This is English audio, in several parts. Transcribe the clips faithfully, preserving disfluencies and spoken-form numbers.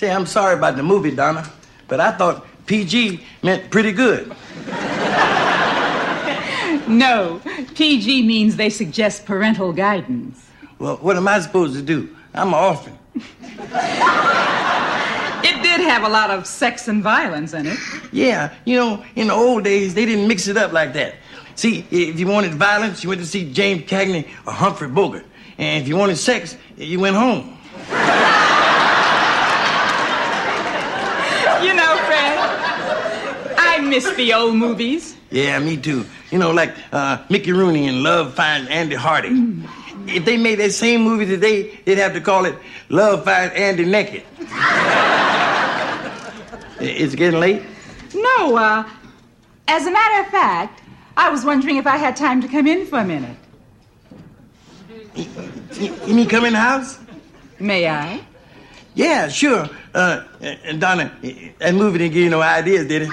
Say, I'm sorry about the movie, Donna, but I thought P G meant pretty good. No, P G means they suggest parental guidance. Well, what am I supposed to do? I'm an orphan. It did have a lot of sex and violence in it. Yeah, you know, in the old days, they didn't mix it up like that. See, if you wanted violence, you went to see James Cagney or Humphrey Bogart. And if you wanted sex, you went home. You know, Fred, I miss the old movies. Yeah, me too. You know, like uh, Mickey Rooney and Love Finds Andy Hardy. Mm. If they made that same movie today, they'd have to call it Love Finds Andy Naked. Is it getting late? No, uh, as a matter of fact, I was wondering if I had time to come in for a minute. You, you, you mean come in the house? May I? Yeah, sure. Uh, and Donna, that movie didn't give you no ideas, did it?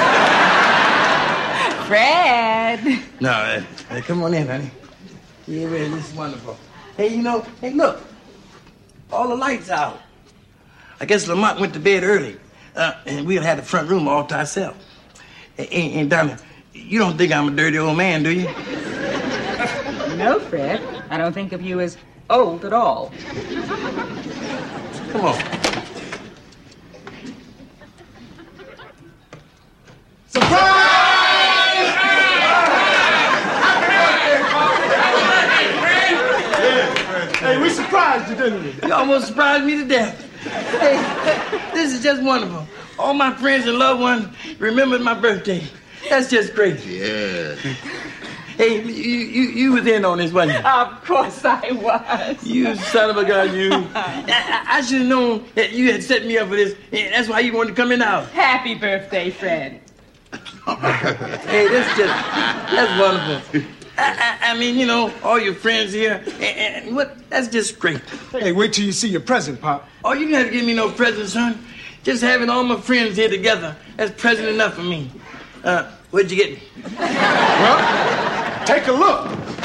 Fred. No, uh, uh, come on in, honey. Yeah, man, this is wonderful. Hey, you know, hey, look. All the lights out. I guess Lamont went to bed early. Uh, and we'll have the front room all to ourselves. And, and, and Donna, you don't think I'm a dirty old man, do you? No, Fred. I don't think of you as old at all. Come on. Surprise! Hey, we surprised you, didn't we? You almost surprised me to death. Hey, this is just wonderful. All my friends and loved ones remembered my birthday. That's just great. Yeah. Hey, you, you you was in on this, wasn't you? Of course I was. You son of a gun, you. I, I should have known that you had set me up for this. That's why you wanted to come in the house. Happy birthday, Fred. Hey, that's just, that's wonderful. I, I, I mean, you know, all your friends here, and, and what? That's just great. Hey, wait till you see your present, Pop. Oh, you didn't have to give me no present, son. Just having all my friends here together, that's present enough for me. Uh, what'd you get me? Well, take a look.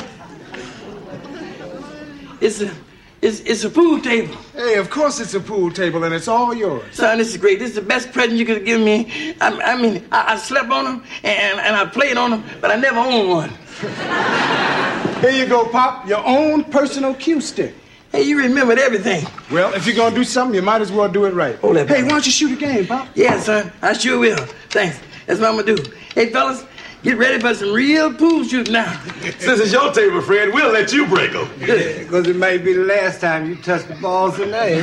It's a, it's, it's a pool table. Hey, of course it's a pool table, and it's all yours. Son, this is great. This is the best present you could have given me. I, I mean, I, I slept on them, and, and I played on them, but I never owned one. Here you go, Pop. Your own personal cue stick. Hey, you remembered everything. Well, if you're gonna do something, you might as well do it right. Hold that Hey, back. why don't you shoot a game, Pop? Yeah, son, I sure will. Thanks. That's what I'm gonna do. Hey, fellas, get ready for some real pool shooting now. Since it's your table, Fred, we'll let you break them. Yeah, because it may be the last time you touch the balls in there.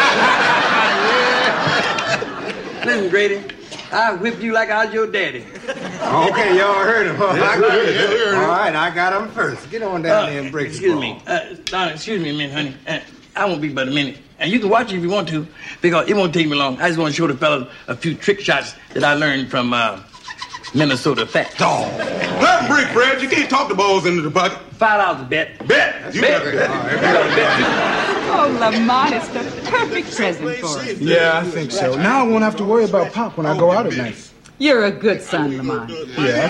Listen, Grady, I whipped you like I was your daddy. Okay, y'all heard him. Huh? Yes, I we got heard it. it. We heard it. All right, I got him first. Get on down Uh, there and break excuse the ball. me. Uh, Donna, excuse me a minute, honey. Uh, I won't be but a minute. And you can watch it if you want to, because it won't take me long. I just want to show the fellas a few trick shots that I learned from uh, Minnesota Fat. Oh, let break, Fred. You can't talk the balls into the pocket. Five dollars a bet. Bet. You Bet. got it. Oh, Lamont, it's the perfect present for us. Yeah, I think so. Now I won't have to worry about Pop when I go out at night. You're a good son, Lamont. Yeah, I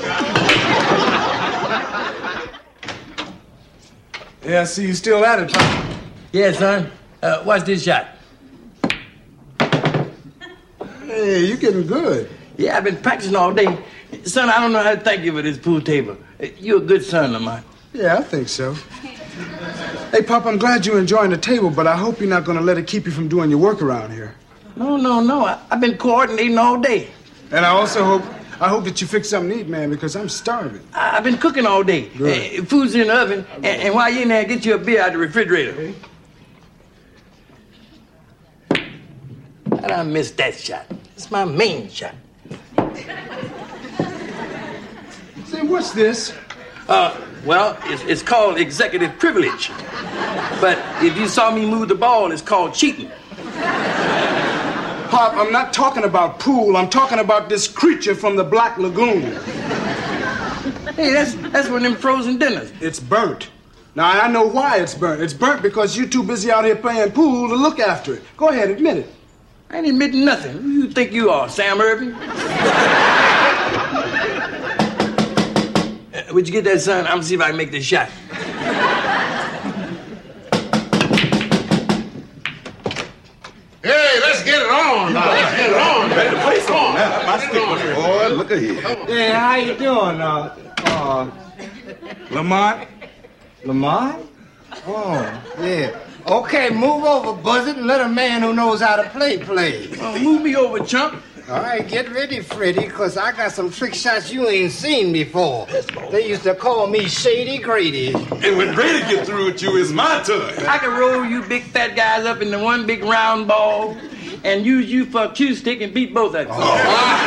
think so. Yeah, I see you still at it, Pop. Yeah, son. Uh, watch this shot. Hey, you getting good. Yeah, I've been practicing all day. Son, I don't know how to thank you for this pool table. You're a good son, Lamont. Yeah, I think so. Hey, Pop, I'm glad you're enjoying the table, but I hope you're not going to let it keep you from doing your work around here. No, no, no. I, I've been coordinating all day. And I also hope I hope that you fix something to eat, man, because I'm starving. I, I've been cooking all day. Good. Uh, food's in the oven, and, and while you're in there, get you a beer out the refrigerator. Okay. How did I miss that shot? It's my main shot. Say, what's this? Uh, well, it's, it's called executive privilege. But if you saw me move the ball, it's called cheating. Pop, I'm not talking about pool. I'm talking about this creature from the Black Lagoon. Hey, that's that's one of them frozen dinners. It's burnt. Now, I know why it's burnt. It's burnt because you're too busy out here playing pool to look after it. Go ahead, admit it. I ain't admitting nothing. Who you think you are, Sam Irving? uh, would you get that, son? I'm gonna see if I can make this shot. Hey, let's get it on, dog. Get it on, man. The place on. Now, my stick, boy. Look at here. Hey, how you doing, uh, uh, Lamont? Lamont? Oh, yeah. Okay, move over, Buzzard, and let a man who knows how to play play. Oh, move me over, chump. All right, get ready, Freddie, because I got some trick shots you ain't seen before. They used to call me Shady Grady. And when Grady gets through with you, it's my turn. I can roll you big fat guys up into one big round ball and use you for a cue stick and beat both of you. Oh.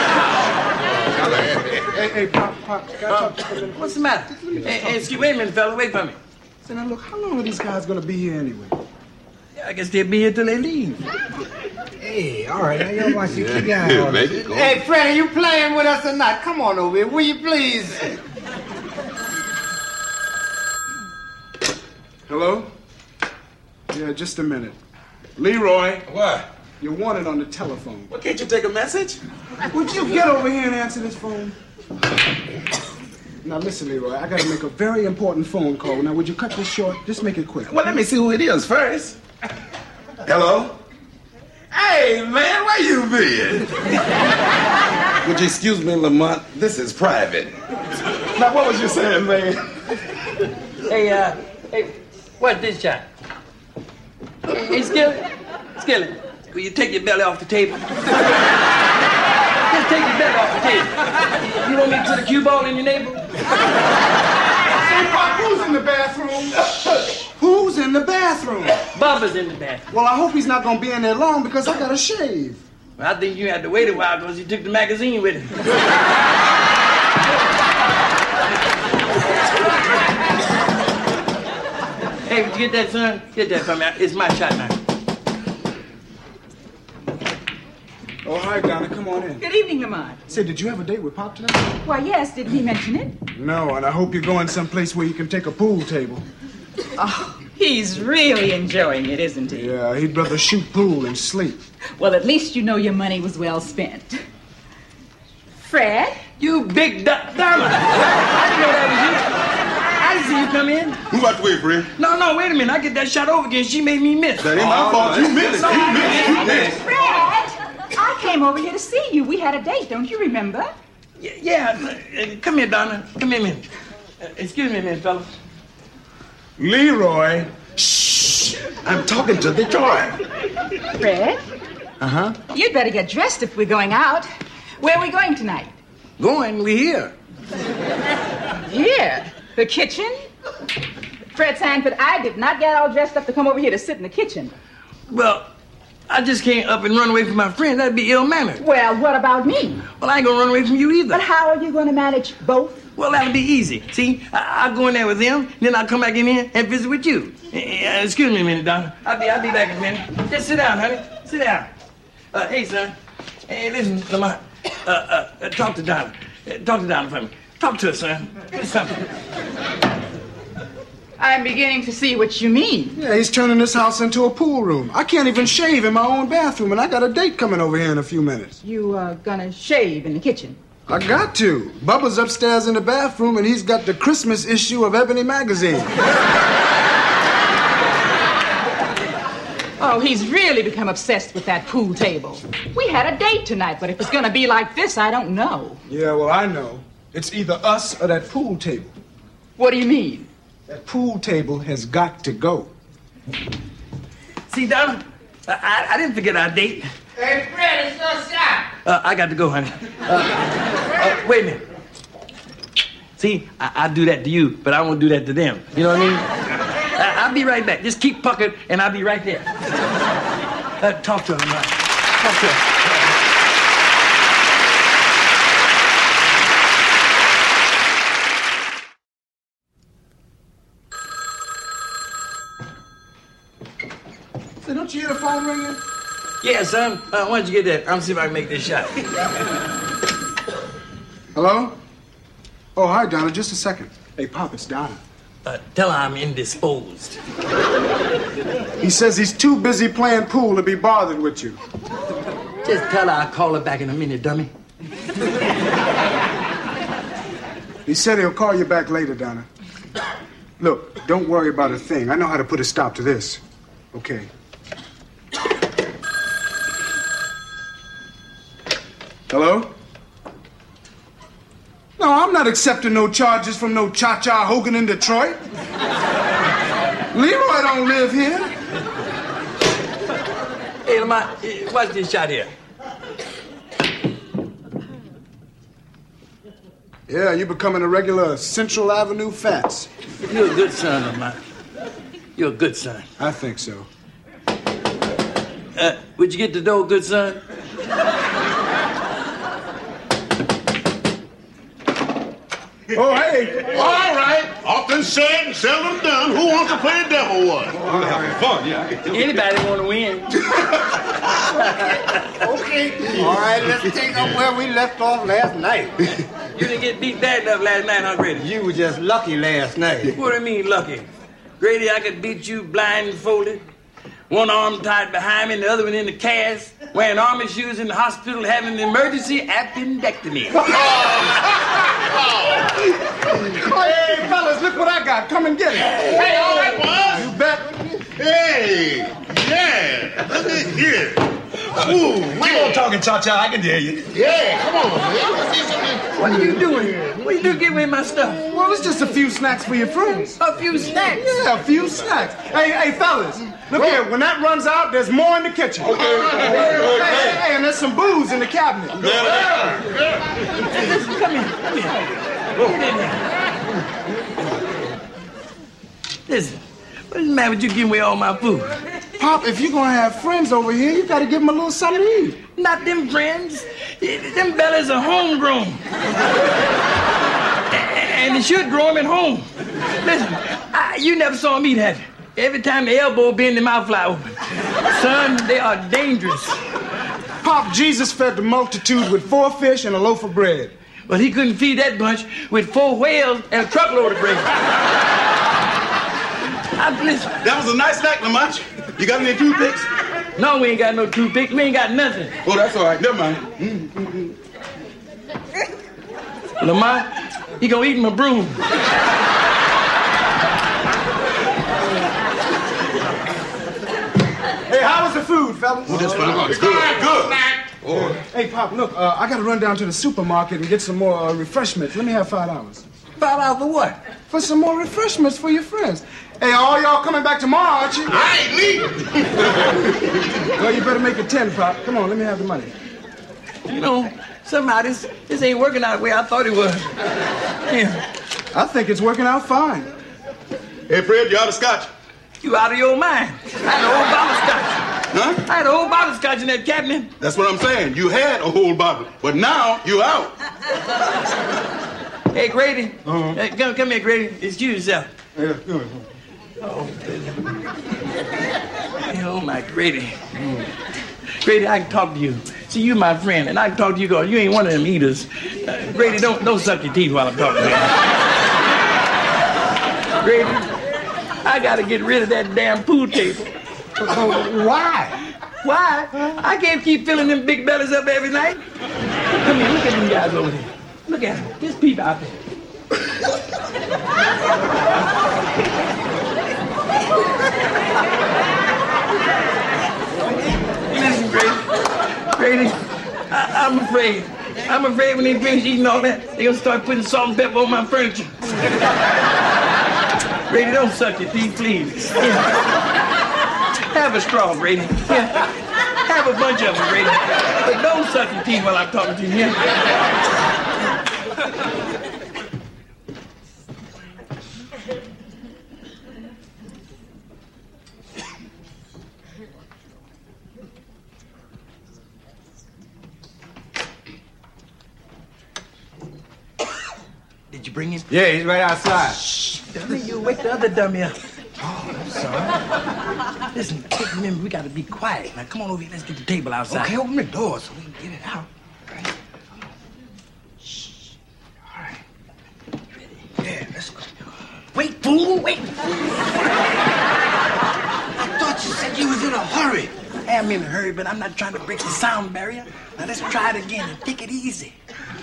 Hey, hey, Pop, Pop, can I talk to you for a minute? What's the matter? Hey, hey, excuse, wait a minute, fella, wait for me. So now, look, how long are these guys going to be here anyway? I guess they'll be here till they leave. Hey, all right, now y'all watch you keep going on. Make it go. Hey, Freddie, you playing with us or not? Come on over here, will you please? Hello? Yeah, just a minute. Leroy, What? you're wanted on the telephone. Well, can't you take a message? Would you get over here and answer this phone? Now, listen, Leroy, I gotta make a very important phone call. Now, would you cut this short? Just make it quick. Well, let me see who it is first. Hello? Hey, man, where you been? Would you excuse me, Lamont? This is private. Now, what was you saying, man? Hey, uh, hey, what's this shot? Hey, Skillet, Skillet, will you take your belly off the table? Just take your belly off the table. You want me to put a cue ball in your navel? Hey, Pop, who's in the bathroom? Who's in the bathroom? Bubba's in the bathroom. Well, I hope he's not gonna be in there long because I gotta shave. Well, I think you had to wait a while because he took the magazine with him. Hey, would you get that, son? Get that from me. It's my shot now. Oh, hi, Donna. Come on in. Good evening, Lamont. Say, did you have a date with Pop tonight? Why, yes, did he mention it? No, and I hope you're going someplace where you can take a pool table. Oh, he's really enjoying it, isn't he? Yeah, he'd rather shoot pool and sleep. Well, at least you know your money was well spent. Fred? You big du- Donna! I didn't know that was you. I didn't see you come in. Move out the way, Fred. No, no, wait a minute. I get that shot over again. She made me miss. That ain't my fault. You missed. You missed. You missed. Fred! I came over here to see you. We had a date, don't you remember? Yeah, yeah. uh, come here, Donna. Come here a minute. Uh, excuse me a minute, fellas. Leroy. Shh. I'm talking to the drive. Fred? Uh-huh. You'd better get dressed if we're going out. Where are we going tonight? Going, we here. Here? The kitchen? Fred Sanford, I did not get all dressed up to come over here to sit in the kitchen. Well, I just can't up and run away from my friend. That'd be ill-mannered. Well, what about me? Well, I ain't gonna run away from you either. But how are you going to manage both? Well, that'll be easy. See, I- I'll go in there with them, then I'll come back in here and visit with you. Uh, excuse me a minute, Donna. I'll be, I'll be back in a minute. Just sit down, honey. Sit down. Uh, hey, son. Hey, listen, Lamont. Uh, uh, uh, talk to Donna. Uh, talk to Donna for me. Talk to her, son. Do something. I'm beginning to see what you mean. Yeah, he's turning this house into a pool room. I can't even shave in my own bathroom, and I got a date coming over here in a few minutes. You are gonna shave in the kitchen. I got to. Bubba's upstairs in the bathroom, and he's got the Christmas issue of Ebony magazine. Oh, he's really become obsessed with that pool table. We had a date tonight, but if it's gonna be like this, I don't know. Yeah, well, I know. It's either us or that pool table. What do you mean? That pool table has got to go. See, Donna, I, I, I didn't forget our date. Hey, Fred, it's your shot. Uh, I got to go, honey. Uh, uh, wait a minute. See, I, I do that to you, but I won't do that to them. You know what I mean? I, I'll be right back. Just keep puckered, and I'll be right there. Uh, talk to him, right? Talk to him. Say, don't you hear the phone ringing? Yeah, son. Uh, why don't you get that? I'm gonna see if I can make this shot. Hello? Oh, hi, Donna. Just a second. Hey, Pop, it's Donna. Uh, tell her I'm indisposed. He says he's too busy playing pool to be bothered with you. Just tell her I'll call her back in a minute, dummy. He said he'll call you back later, Donna. Look, don't worry about a thing. I know how to put a stop to this. Okay. Hello? No, I'm not accepting no charges from no Cha-Cha Hogan in Detroit. Leroy don't live here. Hey, Lamont, eh, watch this shot here. Yeah, you're becoming a regular Central Avenue Fats. You're a good son, Lamont. You're a good son. I think so. Uh, would you get the dough, good son? Oh, hey. All right. Often said and seldom done. Who wants to play devil one? I'm having fun, yeah. Anybody want to win? Okay. All right, let's take up where we left off last night. You didn't get beat bad enough last night, huh, Grady? You were just lucky last night. What do you mean, lucky? Grady, I could beat you blindfolded. One arm tied behind me and the other one in the cast, wearing army shoes in the hospital having an emergency appendectomy. Hey, fellas, look what I got. Come and get it. Hey, all right, boys. You bet. Hey, yeah. Look at here. Ooh, Keep on talking, Cha-Cha. I can hear you. yeah. Come on, man. Let's see something. What are you doing? What are you doing giving away my stuff? Well, it's just a few snacks for your friends. A few snacks. Yeah, a few snacks. Hey, hey, fellas, look here. When that runs out, there's more in the kitchen. Okay. Hey, hey, hey, and there's some booze in the cabinet. Come here, come here. Get in here. Listen, what's the matter with you giving away all my food? Pop, if you're gonna have friends over here, you gotta give them a little something to eat. Not them friends. Them bellies are homegrown. And they should grow them at home. Listen, I, you never saw them eat, have you? Every time the elbow bend, the mouth fly open. Son, they are dangerous. Pop, Jesus fed the multitude with four fish and a loaf of bread. But he couldn't feed that bunch with four whales and a truckload of bread. I, listen, That was a nice snack, Lamont. You got any toothpicks? no, we ain't got no toothpick. We ain't got nothing. Oh, that's all right. Never mind. Lamont, he gonna eat my broom. Hey, how was the food, fellas? Oh, that's fine. It's good. Good. Oh. Hey, Pop, look, uh, I gotta run down to the supermarket and get some more uh, refreshments. Let me have five dollars. Five out for what? For some more refreshments for your friends. Hey, all y'all coming back tomorrow, aren't you? I ain't leaving. Well, you better make it ten, Pop. Come on, let me have the money. You know, somehow this this ain't working out the way I thought it was. Yeah. I think it's working out fine. Hey, Fred, you out of scotch? You out of your mind. I had a whole bottle of scotch. Huh? I had a whole bottle of scotch in that cabinet. That's what I'm saying. You had a whole bottle, but now you out. Hey, Grady. Uh-huh. Hey, come, come here, Grady. Excuse yourself. Yeah, good. Oh, oh my Grady. Mm. Grady, I can talk to you. See, you my friend, and I can talk to you because you ain't one of them eaters. Uh, Grady, don't don't suck your teeth while I'm talking to you. Grady, I gotta get rid of that damn pool table. Why? Why? I can't keep filling them big bellies up every night. Come here, look at them guys over there. Look at them. Just peep out there. Listen, Grady. Grady, I, I'm afraid. I'm afraid when they finish eating all that, they're gonna start putting salt and pepper on my furniture. Grady, don't suck your teeth, please. Here. Have a straw, Grady. Here. Have a bunch of them, Grady. But don't suck your teeth while I'm talking to you. Here. Did you bring him? Yeah, he's right outside. Shh, dummy, you wake the other dummy up. Oh, I'm sorry. Listen, remember, we gotta be quiet. Now, come on over here, let's get the table outside. Okay, open the door so we can get it out. Right. Shh. All right. Ready? Yeah, let's go. Wait, fool, wait. I thought you said you was in a hurry. I am in a hurry, but I'm not trying to break the sound barrier. Now, let's try it again and take it easy.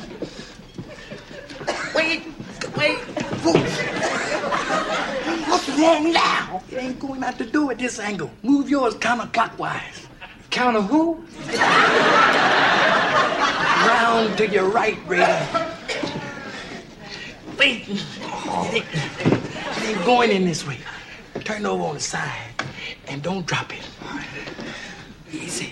Wait, wait. What's wrong now? It ain't going out the door at this angle. Move yours counterclockwise. Counter who? Round to your right, Grady. Wait. It ain't going in this way. Turn over on the side and don't drop it. Easy.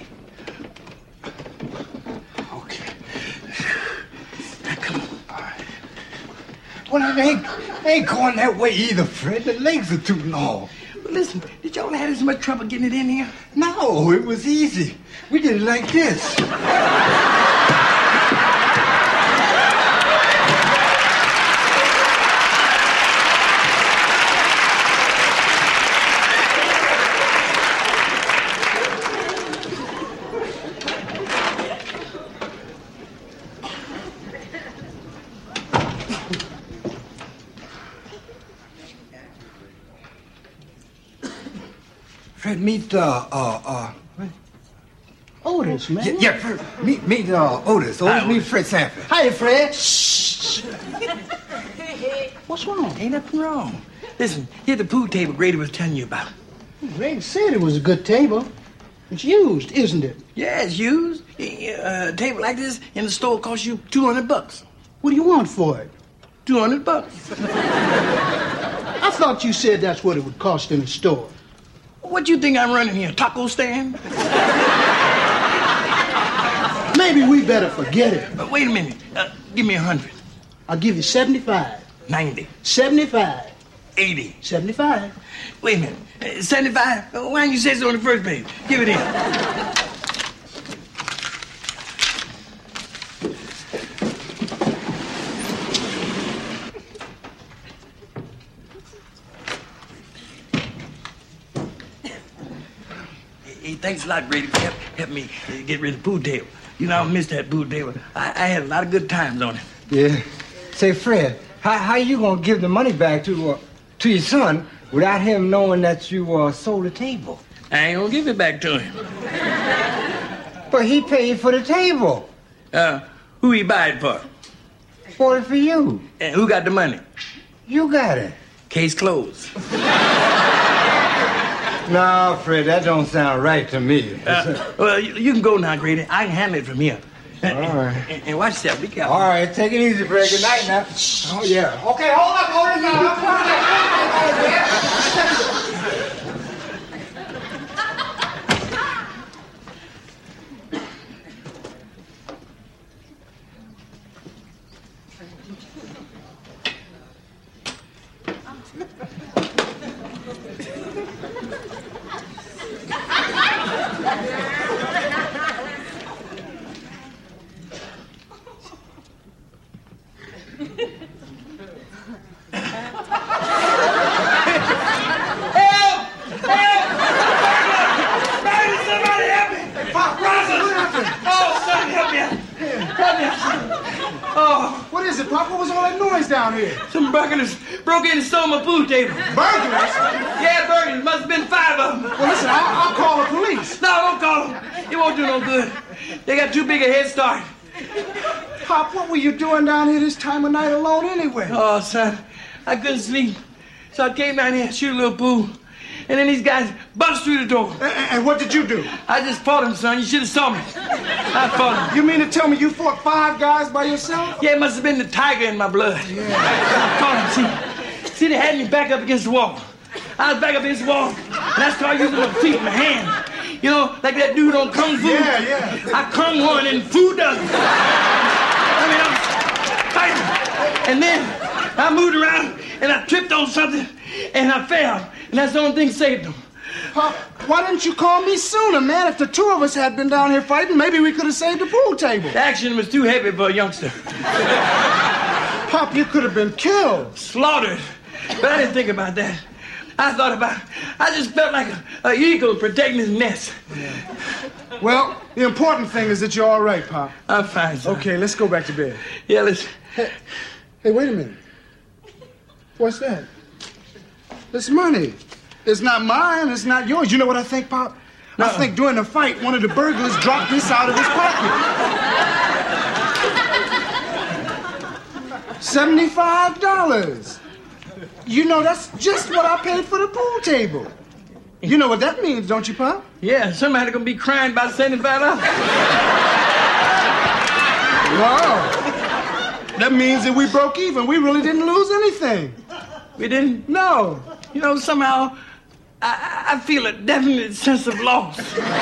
Okay. Now, come on. All right. Well, I ain't, I ain't going that way either, Fred. The legs are too long. But listen, did y'all have this much trouble getting it in here? No, it was easy. We did it like this. Fred, meet, uh, uh, uh... Otis, man. Yeah, yeah Fred, meet, meet, uh, Otis. Otis, meet Fred Sanford. Hi, Fred. Shh. What's wrong? Ain't nothing wrong. Listen, here's the pool table Grady was telling you about. Greg said it was a good table. It's used, isn't it? Yeah, it's used. Uh, a table like this in the store costs you two hundred bucks. What do you want for it? two hundred bucks. I thought you said that's what it would cost in the store. What you think I'm running here, a taco stand? Maybe we better forget it. But wait a minute. Uh, give me a hundred. I'll give you seventy-five. ninety. seventy-five. eighty. seventy-five. Wait a minute. Uh, seventy-five? Uh, why didn't you say so on the first page? Give it in. Hey, thanks a lot, Grady, for help, help me uh, get rid of the pool table. You know, I missed that pool table. I, I had a lot of good times on it. Yeah. Say, Fred, how, how you gonna give the money back to, uh, to your son without him knowing that you, uh, sold the table? I ain't gonna give it back to him. But he paid for the table. Uh, who he buy it for? Bought it for you. And who got the money? You got it. Case closed. No, Fred, that don't sound right to me. Uh, well, you, you can go now, Grady. I can handle it from here. All right. And, and watch yourself. Be careful. All right, take it easy, Fred. Good night now. Oh, yeah. Okay, hold up, hold it now. Some burglars broke in and stole my pool table. Burglars? Yeah, burglars. Must have been five of them. Well, listen, I'll, I'll call the police. No, don't call them. It won't do no good. They got too big a head start. Pop, what were you doing down here this time of night alone anyway? Oh, son, I couldn't sleep. So I came down here and shoot a little pool. And then these guys bust through the door. And, and what did you do? I just fought them, son. You should have saw me. I fought them. You mean to tell me you fought five guys by yourself? Yeah, it must have been the tiger in my blood. Yeah. I fought them, see. See, they had me back up against the wall. I was back up against the wall, and I started using my feet and my hands. You know, like that dude on Kung Fu. Yeah, yeah. I kung one and Fu does it. I mean, I was fighting. And then I moved around, and I tripped on something, and I fell. And that's the only thing saved them. Pop, why didn't you call me sooner, man? If the two of us had been down here fighting, maybe we could have saved the pool table. The action was too heavy for a youngster. Pop, you could have been killed. Slaughtered. But I didn't think about that. I thought about it. I just felt like a, a eagle protecting his nest. Yeah. Well, the important thing is that you're all right, Pop. I'm fine, son. Okay, let's go back to bed. Yeah, let's... Hey, hey, wait a minute. What's that? It's money. It's not mine. It's not yours. You know what I think, Pop? No. I think during the fight, one of the burglars dropped this out of his pocket. seventy-five dollars. You know, that's just what I paid for the pool table. You know what that means, don't you, Pop? Yeah, somebody's gonna be crying about seventy-five dollars. No. That means that we broke even. We really didn't lose anything. We didn't? No. You know, somehow, I, I feel a definite sense of loss.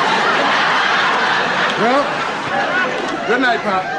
Well, good night, Pop.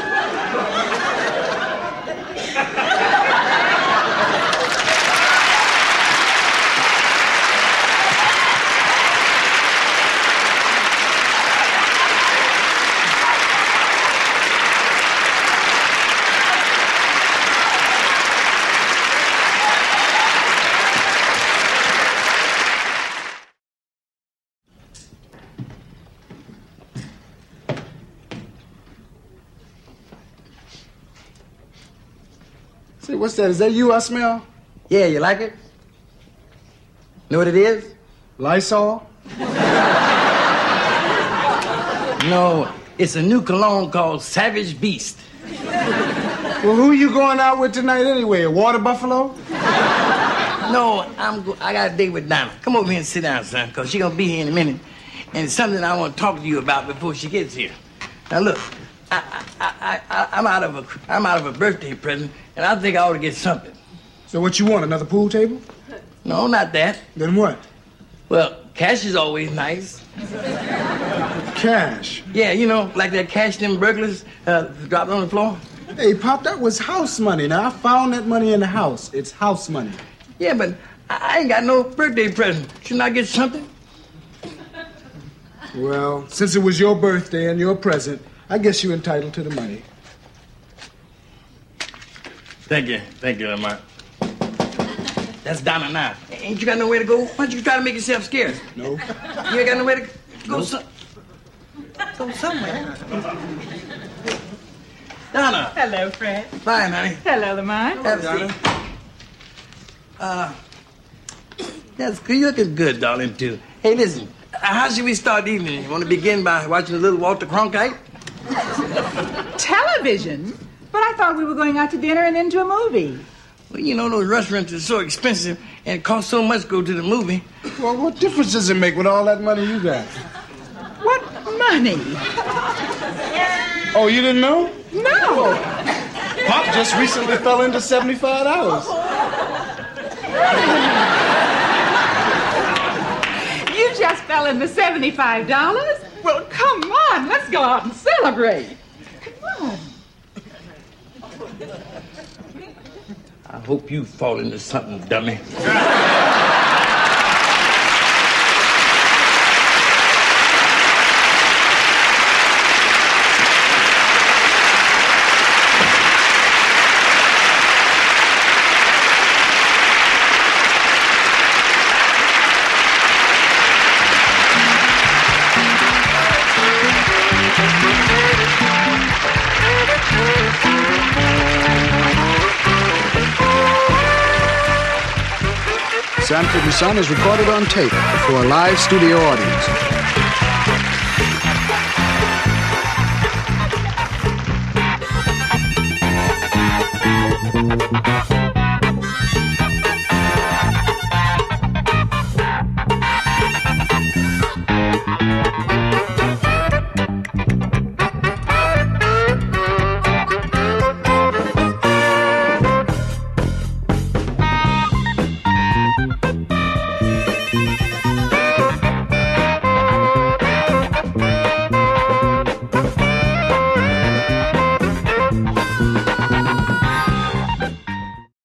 Say, what's that? Is that you I smell? Yeah, you like it? Know what it is? Lysol? No, it's a new cologne called Savage Beast. Well, who you going out with tonight anyway? A water buffalo? No, I'm go- I got a date with Donna. Come over here and sit down, son, because she's going to be here in a minute. And it's something I want to talk to you about before she gets here. Now, look, I, I, I, I, I'm, out of a, I'm out of a birthday present, and I think I ought to get something. So what you want, another pool table? No, not that. Then what? Well, cash is always nice. Cash? Yeah, you know, like that cash them burglars uh, dropped on the floor. Hey, Pop, that was house money. Now, I found that money in the house. It's house money. Yeah, but I, I ain't got no birthday present. Shouldn't I get something? Well, since it was your birthday and your present, I guess you're entitled to the money. Thank you. Thank you, Lamont. That's Donna now. Ain't you got nowhere to go? Why don't you try to make yourself scarce? No. You ain't got nowhere to go, Nope. some, go somewhere. Donna. Hello, Fred. Fine, honey. Hello, Lamont. Have a seat. Uh, that's good. You're looking good, darling, too. Hey, listen. uh, How should we start the evening? You want to begin by watching a little Walter Cronkite? Television? But I thought we were going out to dinner and then to a movie. Well, you know, those restaurants are so expensive and it costs so much to go to the movie. Well, what difference does it make with all that money you got? What money? Oh, you didn't know? No. Pop just recently fell into seventy-five dollars. You just fell into seventy-five dollars? Well, come on. Let's go out and celebrate. Come on. I hope you fall into something, dummy. Sanford and Son is recorded on tape for a live studio audience. Thank you.